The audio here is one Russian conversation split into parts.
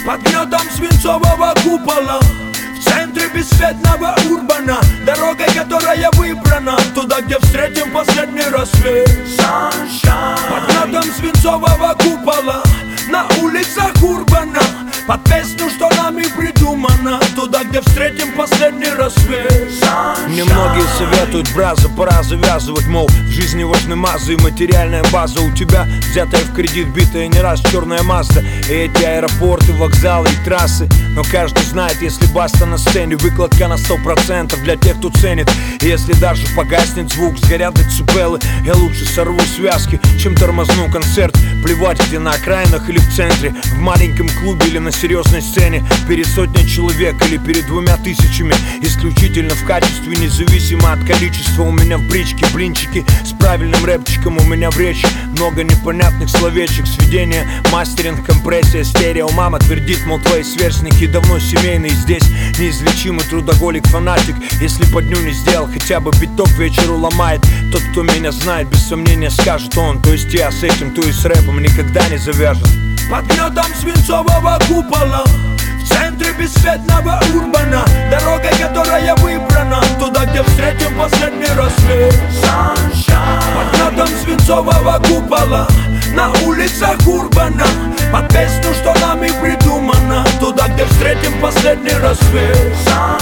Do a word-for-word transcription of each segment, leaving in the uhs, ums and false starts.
Под гнетом свинцового купола, в центре бесцветного урбана, дорогой, которая выбрана, туда, где встретим последний рассвет. Под гнетом свинцового купола, на улицах урбана, под песню, что нами придумано, туда, где встретим последний рассвет. Мне многие советуют, браза, пора завязывать, мол, в жизни важны мазы и материальная база. У тебя взятая в кредит, битая не раз черная Мазда, и эти аэропорты, вокзалы и трассы. Но каждый знает, если баста на сцене, выкладка на сто процентов для тех, кто ценит. И если даже погаснет звук, сгорят децибелы, я лучше сорву связки, чем тормозну концерт. Плевать, где на окраинах или в центре, в маленьком клубе или на серьезной сцене, перед сотней человек или перед двумя тысячами. Исключительно в качестве, независимо от количества. У меня в бричке блинчики с правильным рэпчиком. У меня в речи много непонятных словечек. Сведение, мастеринг, компрессия, стерео. Мама твердит, мол, твои сверстники давно семейные. Здесь неизлечимый трудоголик, фанатик. Если по дню не сделал, хотя бы биток вечеру ломает. Тот, кто меня знает, без сомнения скажет он. То есть я с этим, то и с рэпом никогда не завяжет. Под гнетом свинцового купола, в центре бесцветного урбана, дорогой, которая выбрана, туда, где встретим последний рассвет. Под гнетом свинцового купола, на улицах урбана, под песню, что нами придумано, туда, где встретим последний рассвет.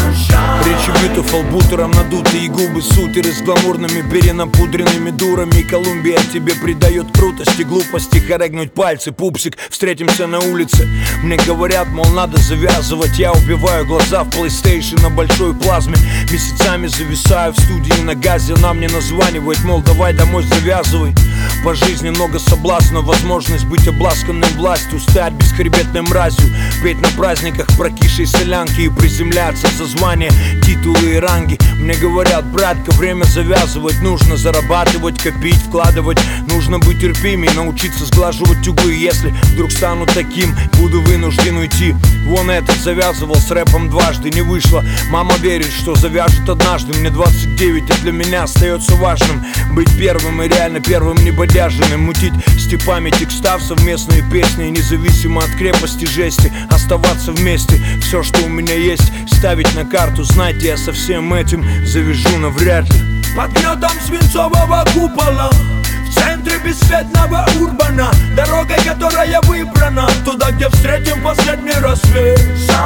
Речи битов албутером надутые, и губы сутеры с гламурными перенапудренными дурами. И Колумбия тебе придает крутости, глупости, хорегнуть пальцы, пупсик, встретимся на улице. Мне говорят, мол, надо завязывать. Я убиваю глаза в PlayStation на большой плазме. Месяцами зависаю в студии на газе. Она мне названивает, мол, давай домой завязывай. По жизни много соблазна, возможность быть обласканным властью, стать бесхребетной мразью, петь на праздниках прокисшей солянки и приземляться за звания, титулы и ранги. Мне говорят, братка, время завязывать, нужно зарабатывать, копить, вкладывать. Нужно быть терпимей, научиться сглаживать углы. Если вдруг стану таким, буду вынужден уйти. Вон этот завязывал с рэпом дважды, не вышло. Мама верит, что завяжет однажды. Мне двадцать девять, и для меня остается важным быть первым и реально первым небодяженным. Мутить степами текстав совместные песни, независимо от крепости жести, оставаться вместе. Все, что у меня есть, ставить на карту. Знаете, я со всем этим завяжу навряд ли. Под гнетом свинцового купола, в центре бесцветного урбана, дорогой, которая выбрана, туда, где встретим последний рассвет.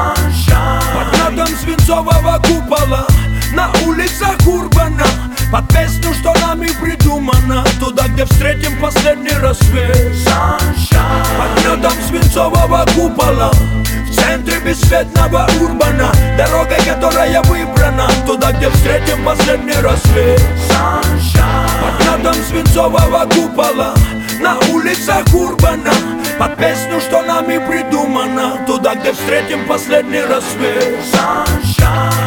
Под гнетом свинцового купола, на улицах урбана, под песню, что нами придумано, туда, где встретим последний рассвет. Под гнетом свинцового купола, в центре бесцветного урбана, дорогой, которая выбрана, туда, где встретим последний рассвет. Под гнетом свинцового купола, на улицах урбана, под песню, что нами придумано, туда, где встретим последний рассвет.